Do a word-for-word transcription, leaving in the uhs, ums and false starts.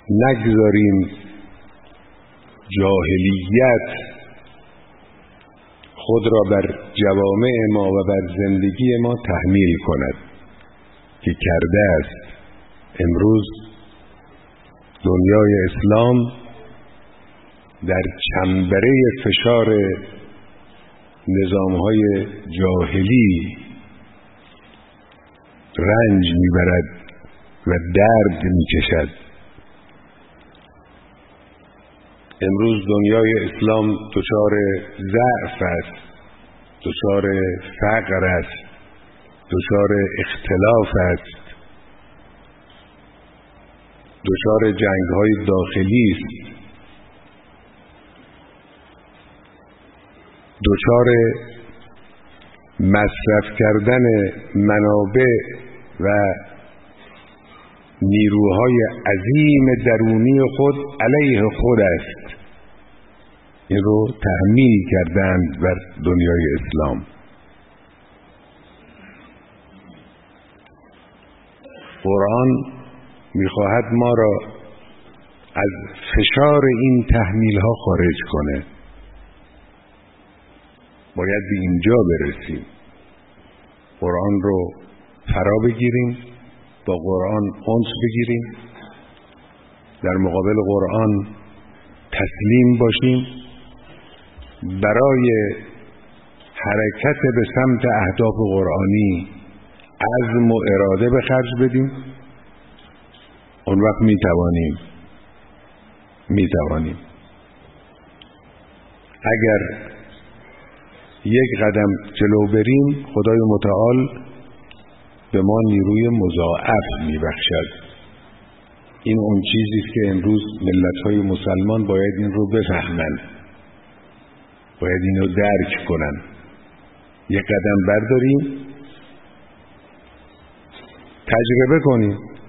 نگذاریم جاهلیت خود را بر جوامع ما و بر زندگی ما تحمیل کند که کرده است. امروز دنیای اسلام در چنبره فشار نظام‌های جاهلی رنج می‌برد و درد می‌کشد. امروز دنیای اسلام دچار ضعف است، دچار فقر است، دچار اختلاف است، دچار جنگ‌های داخلی است، دچار مصرف کردن منابع و نیروهای عظیم درونی خود علیه خود است. این رو تحمیل کردند بر دنیای اسلام. قرآن میخواهد ما را از فشار این تحمیل ها خارج کنه. باید به اینجا برسیم، قرآن رو فرا بگیریم، با قرآن انس بگیریم، در مقابل قرآن تسلیم باشیم، برای حرکت به سمت اهداف قرآنی عزم و اراده به خرج بدیم. اون وقت می توانیم می توانیم اگر یک قدم جلو بریم، خدای متعال به ما نیروی مضاعف می بخشد. این اون چیزی است که امروز ملت‌های مسلمان باید این رو بفهمند، باید این رو درک کنن. یک قدم برداریم، تجربه کنیم.